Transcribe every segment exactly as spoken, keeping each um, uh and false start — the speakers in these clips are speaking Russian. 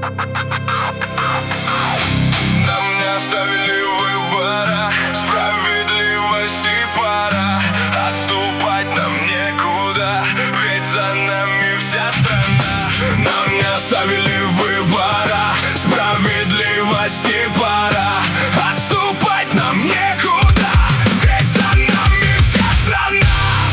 Нам не оставили выбора, справедливости пора. Отступать нам некуда, ведь за нами вся страна. Нам не оставили выбора, справедливости пора. Отступать нам некуда, ведь за нами вся страна.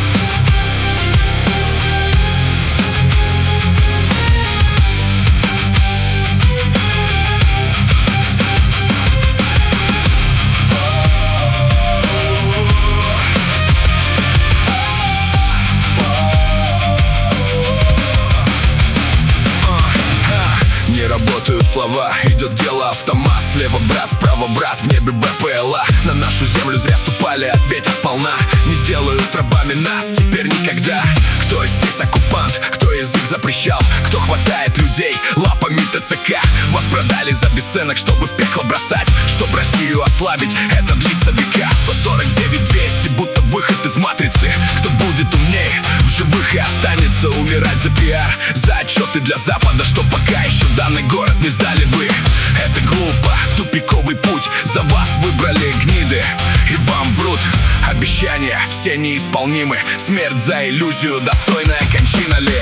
Не работают слова, идет дело автомат. Слева брат, справа брат, в небе БПЛА. На нашу землю зря ступали, ответят сполна. Не сделают рабами нас теперь никогда. Кто здесь оккупант, кто язык запрещал, кто хватает людей лапами ТЦК. Вас продали за бесценок, чтобы в пекло бросать, чтоб Россию ослабить, это длится века. Сто сорок девять двести, будто выход из матрицы. Кто будет умней, в живых и останется умирать за пиар, за отчеты для Запада, что пока еще данный город не сдали вы. Это глупо, тупиковый путь, за вас выбрали гниды, и вам врут. Обещания все неисполнимы, смерть за иллюзию, достойная кончина ли?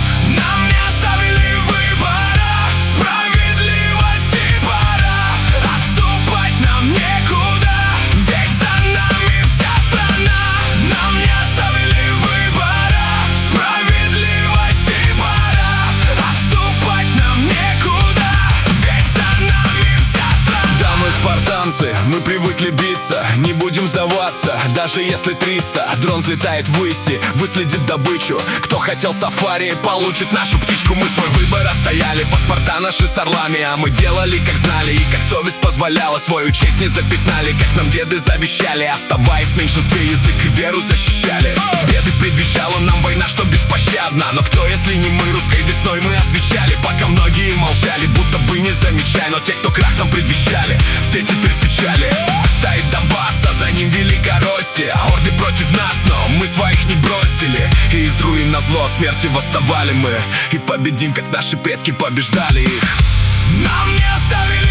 Нам не оставили выбора, справедливости пора. Отступать нам некуда, ведь за нами вся страна. Нам не оставили выбора, справедливости пора. Отступать нам некуда, ведь за нами вся страна. Да, мы спартанцы, мы привыкли биться, не будем сдаваться, даже если триста. Дрон взлетает ввыси, выследит добычу. Кто хотел сафари, получит нашу птичку. Мы свой выбор отстояли, паспорта наши с орлами, а мы делали как знали и как совесть позволяла. Свою честь не запятнали, как нам деды завещали. Оставаясь в меньшинстве, язык и веру защищали. Беды предвещала нам война, что беспощадна. Но кто, если не мы, русской весной мы отвечали, пока многие молчали, будто бы не замечая. Но те, кто крах нам предвещали, все теперь в печали. Стоит Донбасс, а за ним Великороссия. Орды против нас, но мы своих не бросили. И из руин на зло смерти восставали мы, и победим, как наши предки побеждали их. Нам не оставили